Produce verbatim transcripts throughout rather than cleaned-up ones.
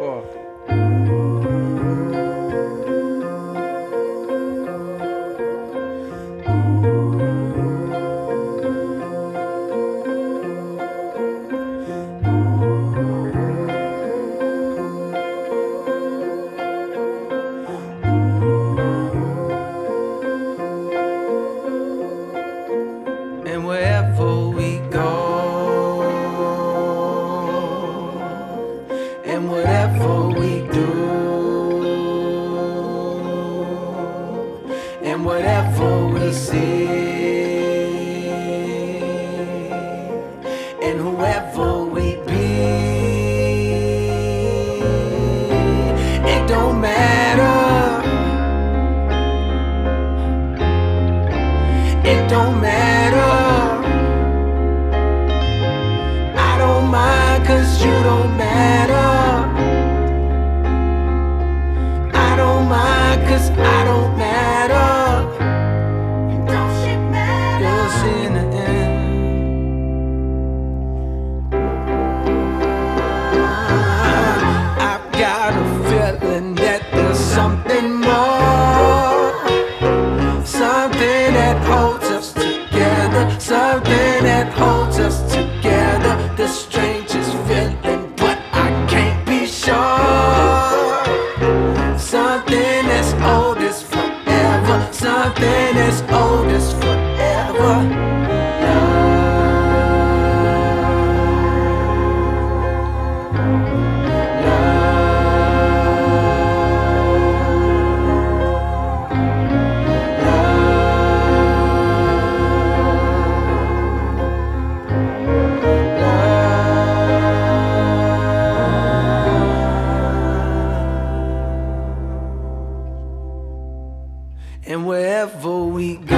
far. And wherever we go, and whatever we do, and whatever we see, and whoever we be, it don't matter, it don't matter. I don't mind, cause you don't matter. I don't mind, cause I don't matter. Don't shit matter. You'll see in the end. I've got a feeling that there's something more, something that holds us together, something that holds us together. The strangest feeling, but I can't be sure. Something as old as forever, something as old as forever. And wherever we go,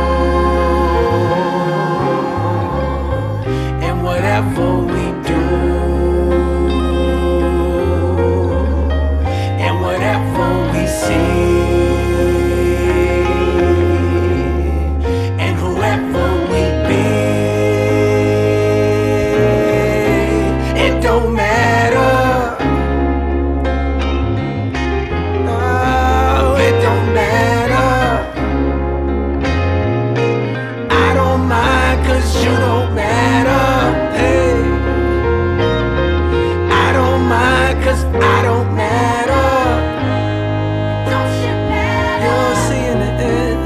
and whatever we do, and whatever we see, and whoever we be, it don't matter. No, it don't matter. You don't matter, hey. I don't mind, cause I don't matter. Don't shit matter. You'll see in the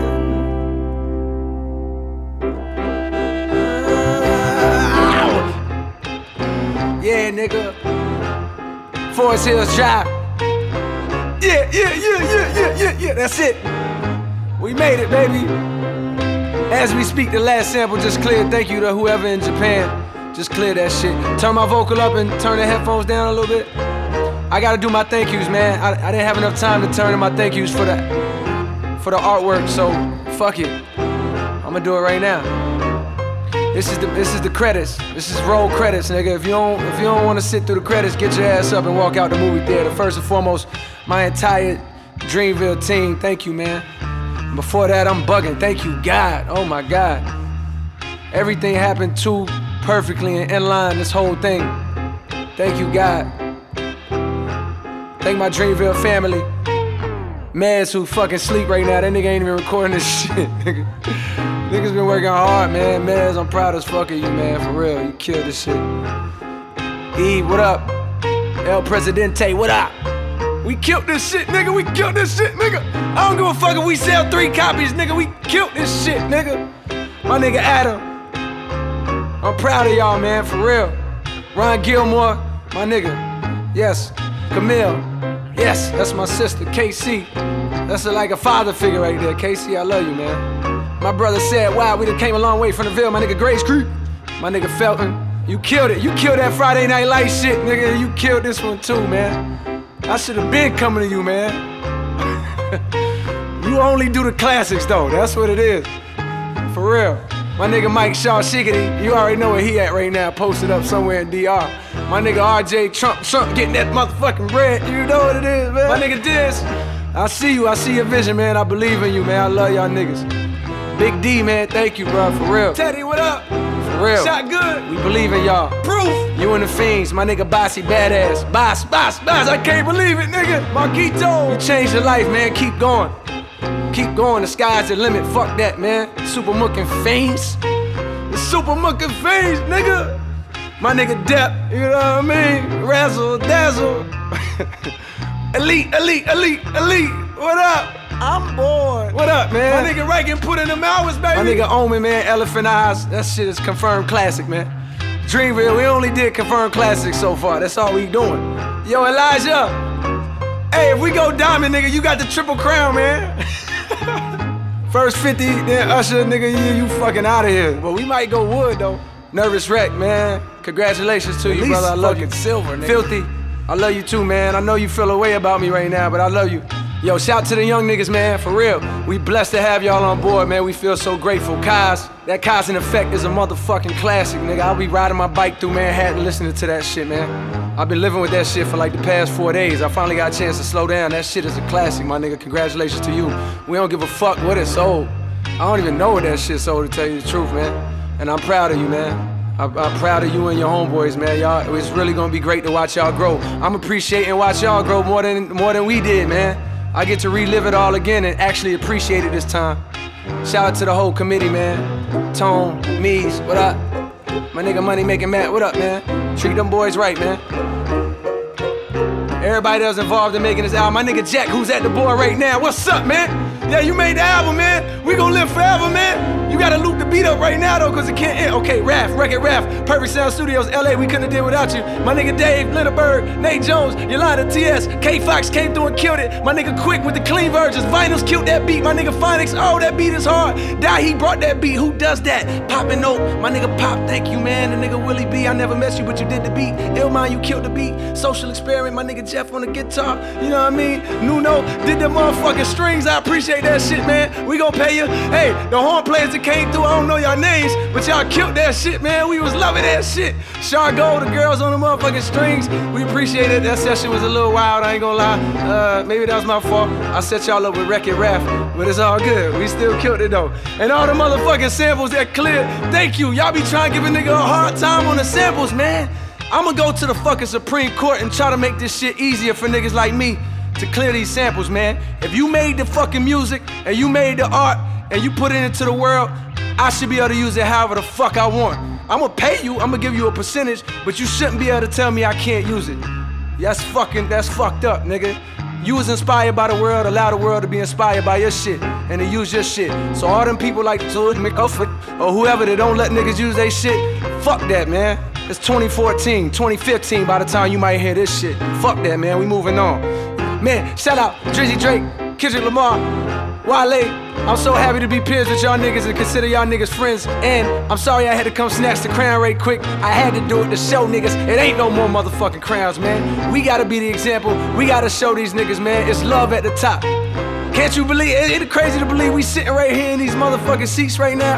end. Yeah, nigga. Forest Hills Drive. Yeah, yeah, yeah, yeah, yeah, yeah, yeah. That's it. We made it, baby. As we speak, the last sample just cleared. Thank you to whoever in Japan. Just clear that shit. Turn my vocal up and turn the headphones down a little bit. I gotta do my thank yous, man. I, I didn't have enough time to turn in my thank yous for the for the artwork, so fuck it. I'ma do it right now. This is the this is the credits. This is roll credits, nigga. If you don't if you don't want to sit through the credits, get your ass up and walk out the movie theater. First and foremost, my entire Dreamville team. Thank you, man. Before that, I'm bugging. Thank you, God. Oh my God. Everything happened too perfectly and in line, this whole thing. Thank you, God. Thank my Dreamville family. Mez, who fucking sleep right now. That nigga ain't even recording this shit, nigga. Niggas been working hard, man. Mez, I'm proud as fuck of you, man. For real, you killed this shit. E, what up? El Presidente, what up? We killed this shit, nigga. We killed this shit, nigga. I don't give a fuck if we sell three copies, nigga. We killed this shit, nigga. My nigga Adam. I'm proud of y'all, man, for real. Ron Gilmore, my nigga. Yes. Camille. Yes, that's my sister, K C. That's a, like a father figure right there. K C, I love you, man. My brother said, wow, we done came a long way from the Ville. My nigga Grace Creek. My nigga Felton. You killed it. You killed that Friday Night Light shit, nigga. You killed this one too, man. I should have been coming to you, man. You only do the classics, though. That's what it is. For real. My nigga Mike Shaw Shiggity, you already know where he at right now, posted up somewhere in D R. My nigga R J Trump, Trump getting that motherfucking bread. You know what it is, man. My nigga Diz, I see you. I see your vision, man. I believe in you, man. I love y'all niggas. Big D, man. Thank you, bro. For real. Teddy, what up? For real. Shot good. We believe in y'all. Proof. You and the Fiends, my nigga Bossy Badass. Boss, boss, boss, I can't believe it, nigga. Marquito. You changed your life, man. Keep going. Keep going. The sky's the limit. Fuck that, man. Super Mookin' Fiends. The Super Mookin' Fiends, nigga. My nigga Depp, you know what I mean? Razzle, dazzle. Elite, elite, elite, elite. What up? I'm bored. What up, man? My nigga Reagan put in them hours, baby. My nigga Omen, man, Elephant Eyes. That shit is confirmed classic, man. Dreamville, we only did confirmed classics so far. That's all we doing. Yo, Elijah. Hey, if we go diamond, nigga, you got the triple crown, man. First fifty, then Usher, nigga, you, you fucking out of here. But we might go wood, though. Nervous Wreck, man. Congratulations to At you, brother. I love you. Silver, nigga. Filthy. I love you too, man. I know you feel a way about me right now, but I love you. Yo, shout to the young niggas, man, for real. We blessed to have y'all on board, man. We feel so grateful. Kaz, that Kaz in Effect is a motherfucking classic, nigga. I'll be riding my bike through Manhattan listening to that shit, man. I've been living with that shit for like the past four days. I finally got a chance to slow down. That shit is a classic, my nigga. Congratulations to you. We don't give a fuck what it sold. I don't even know what that shit sold, to tell you the truth, man. And I'm proud of you, man. I'm, I'm proud of you and your homeboys, man. Y'all, it's really gonna be great to watch y'all grow. I'm appreciating watch y'all grow more than more than we did, man. I get to relive it all again and actually appreciate it this time. Shout out to the whole committee, man. Tone, Mees, what up? My nigga Money Making Matt, what up, man? Treat them boys right, man. Everybody that's involved in making this album. My nigga Jack, who's at the board right now. What's up, man? Yeah, you made the album, man. We gon' live forever, man. You gotta loop the beat up right now, though, cause it can't end. Okay, Raph, Record Raph, Perfect Sound Studios, L A, we couldn't have did without you. My nigga Dave, Lindenberg, Nate Jones, Yolanda, T S, K Fox came through and killed it. My nigga Quick with the clean versions, Vinyls killed that beat. My nigga Phonics, oh, that beat is hard. Die, he brought that beat, who does that? Poppin' Note, my nigga Pop, thank you, man. The nigga Willie B, I never met you, but you did the beat. Illmind, you killed the beat. Social Experiment, my nigga Jeff on the guitar, you know what I mean? Nuno did the motherfucking strings, I appreciate that shit, man. We gon' pay you. Hey, the horn players that came through, I don't know y'all names, but y'all killed that shit, man. We was loving that shit. Chargo, the girls on the motherfucking strings, we appreciate it. That session was a little wild, I ain't gonna lie. Uh, maybe that was my fault. I set y'all up with Wreck-It Raph, but it's all good. We still killed it though. And all the motherfucking samples that cleared, thank you. Y'all be trying to give a nigga a hard time on the samples, man. I'ma go to the fucking Supreme Court and try to make this shit easier for niggas like me to clear these samples, man. If you made the fucking music and you made the art and you put it into the world, I should be able to use it however the fuck I want. I'ma pay you, I'ma give you a percentage, but you shouldn't be able to tell me I can't use it. That's fucking, that's fucked up, nigga. You was inspired by the world, allow the world to be inspired by your shit and to use your shit. So all them people like Zoid McCufford or whoever that don't let niggas use their shit, fuck that, man. It's twenty fourteen, twenty fifteen by the time you might hear this shit. Fuck that, man, we moving on. Man, shout out Drizzy Drake, Kendrick Lamar, Wale. I'm so happy to be peers with y'all niggas and consider y'all niggas friends. And I'm sorry I had to come snatch the crown right quick. I had to do it to show niggas it ain't no more motherfucking crowns, man. We gotta be the example. We gotta show these niggas, man, it's love at the top. Can't you believe, it, it's crazy to believe we sitting right here in these motherfucking seats right now.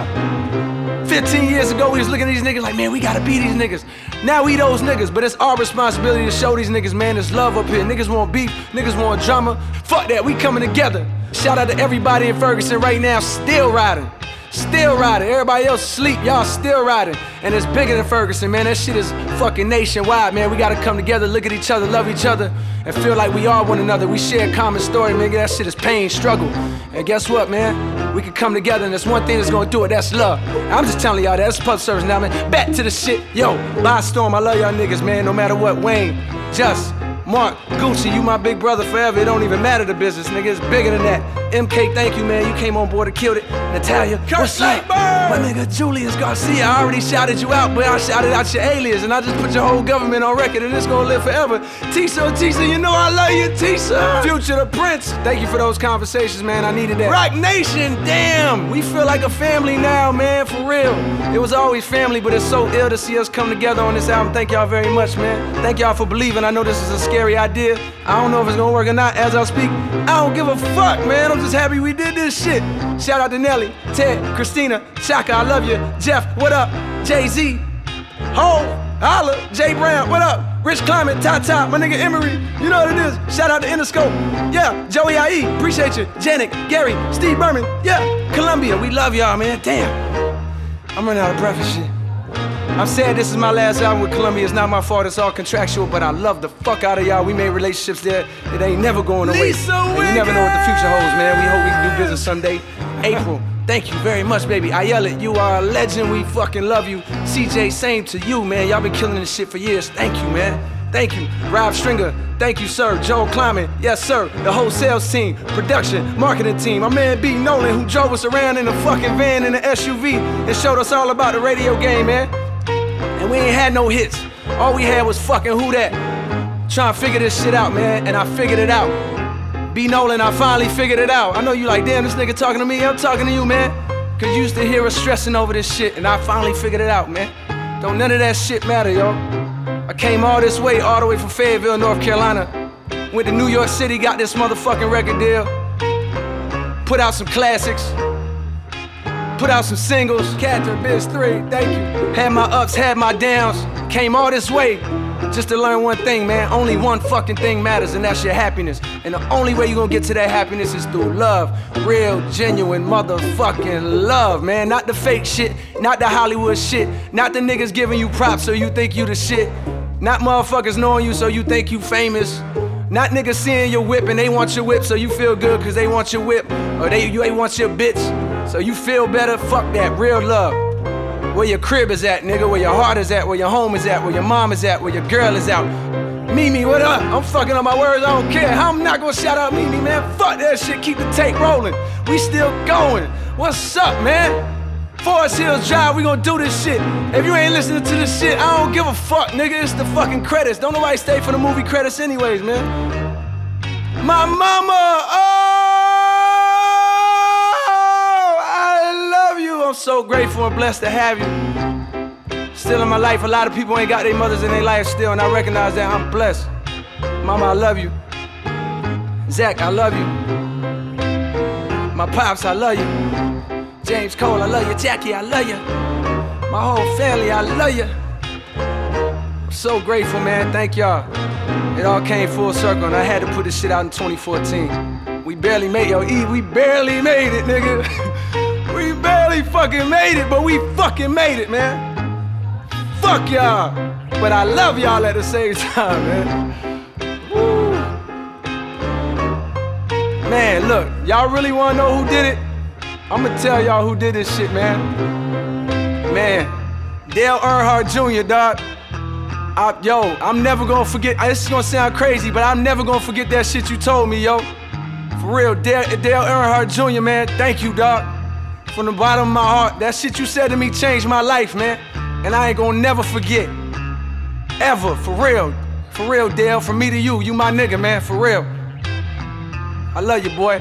fifteen years ago, we was looking at these niggas like, man, we gotta be these niggas. Now we those niggas, but it's our responsibility to show these niggas, man, there's love up here. Niggas want beef, niggas want drama. Fuck that, we coming together. Shout out to everybody in Ferguson right now, still riding. Still riding. Everybody else sleep, y'all still riding. And it's bigger than Ferguson, man. That shit is fucking nationwide, man. We gotta come together, look at each other, love each other, and feel like we are one another. We share a common story, man. That shit is pain, struggle. And guess what, man? We can come together, and there's one thing that's gonna do it, that's love. I'm just telling y'all that. It's public service now, man. Back to the shit. Yo, by storm, I love y'all niggas, man. No matter what, Wayne, Just, Mark, Gucci, you my big brother forever. It don't even matter the business, nigga. It's bigger than that. M K, thank you, man. You came on board and killed it. Natalia, what's up? My nigga Julius Garcia, I already shouted you out, but I shouted out your alias, and I just put your whole government on record, and it's gonna live forever. Tisa, Tisa, you know I love you, Tisa. Future the Prince, thank you for those conversations, man. I needed that. Rock Nation, damn, we feel like a family now, man, for real. It was always family, but it's so ill to see us come together on this album. Thank y'all very much, man. Thank y'all for believing. I know this is a scary idea. I don't know if it's gonna work or not as I speak. I don't give a fuck, man. I'm just happy we did this shit. Shout out to Nelly, Ted, Christina, Chaka, I love you. Jeff, what up? Jay-Z, Ho, Holla, Jay Brown, what up? Rich Climate, Tata, my nigga Emery, you know what it is. Shout out to Interscope, yeah. Joey I E, appreciate you. Janik, Gary, Steve Berman, yeah. Columbia, we love y'all, man. Damn, I'm running out of breath and shit. I'm sad this is my last album with Columbia. It's not my fault, it's all contractual, but I love the fuck out of y'all. We made relationships there. It ain't never going away. Lisa And you never know what the future holds, man. We hope we can do business someday. April, thank you very much, baby. Ayala, you are a legend. We fucking love you. C J, same to you, man. Y'all been killing this shit for years. Thank you, man. Thank you. Rob Stringer, thank you, sir. Joel Kleiman, yes, sir. The whole sales team, production, marketing team. My man B. Nolan, who drove us around in a fucking van in the S U V and showed us all about the radio game, man. And we ain't had no hits. All we had was fucking Who Dat. Trying to figure this shit out, man, and I figured it out. B. Nolan, I finally figured it out. I know you like, damn, this nigga talking to me. I'm talking to you, man. Cause you used to hear us stressing over this shit, and I finally figured it out, man. Don't none of that shit matter, y'all. I came all this way, all the way from Fayetteville, North Carolina. Went to New York City, got this motherfucking record deal. Put out some classics. Put out some singles. Catherine, Biz three, thank you. Had my ups, had my downs. Came all this way just to learn one thing, man. Only one fucking thing matters, and that's your happiness. And the only way you're gonna get to that happiness is through love. Real, genuine, motherfucking love, man. Not the fake shit, not the Hollywood shit, not the niggas giving you props so you think you the shit. Not motherfuckers knowing you so you think you famous. Not niggas seeing your whip and they want your whip so you feel good cause they want your whip. Or they, you ain't want your bitch so you feel better. Fuck that, real love. Where your crib is at, nigga, where your heart is at, where your home is at, where your mom is at, where your girl is out. Mimi, what up? I'm fucking up my words, I don't care. I'm not gonna shout out Mimi, man. Fuck that shit, keep the tape rolling. We still going. What's up, man? Forest Hills Drive, we gonna do this shit. If you ain't listening to this shit, I don't give a fuck, nigga. It's the fucking credits. Don't nobody stay for the movie credits anyways, man. My mama, oh, I love you. I'm so grateful and blessed to have you. Still in my life, a lot of people ain't got their mothers in their life still, and I recognize that. I'm blessed. Mama, I love you. Zach, I love you. My pops, I love you. James Cole, I love you. Jackie, I love you. My whole family, I love you. I'm so grateful, man. Thank y'all. It all came full circle, and I had to put this shit out in twenty fourteen. We barely made, yo, E, we barely made it, nigga. We barely fucking made it, but we fucking made it, man. Fuck y'all. But I love y'all at the same time, man. Woo. Man, look, y'all really wanna know who did it? I'ma tell y'all who did this shit, man. Man, Dale Earnhardt Junior, dog. I, yo, I'm never gonna forget, this is gonna sound crazy, but I'm never gonna forget that shit you told me, yo. For real, Dale, Dale Earnhardt Junior, man, thank you, dog. From the bottom of my heart, that shit you said to me changed my life, man. And I ain't gonna never forget. Ever, for real. For real, Dale, from me to you, you my nigga, man, for real. I love you, boy.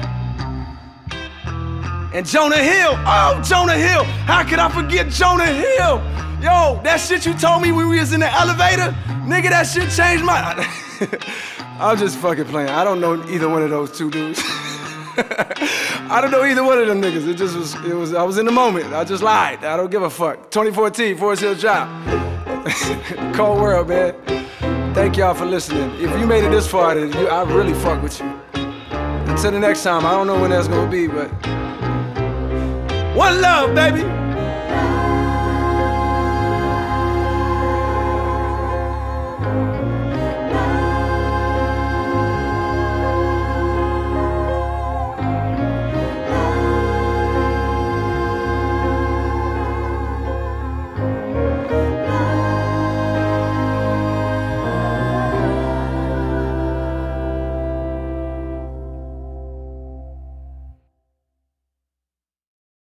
And Jonah Hill, oh, Jonah Hill. How could I forget Jonah Hill? Yo, that shit you told me when we was in the elevator, nigga, that shit changed my... I'm just fucking playing. I don't know either one of those two dudes. I don't know either one of them niggas. It just was, it was, I was in the moment. I just lied. I don't give a fuck. twenty fourteen, Forest Hills Drive. Cold world, man. Thank y'all for listening. If you made it this far, then you, I really fuck with you. Until the next time, I don't know when that's gonna be, but... One love, baby.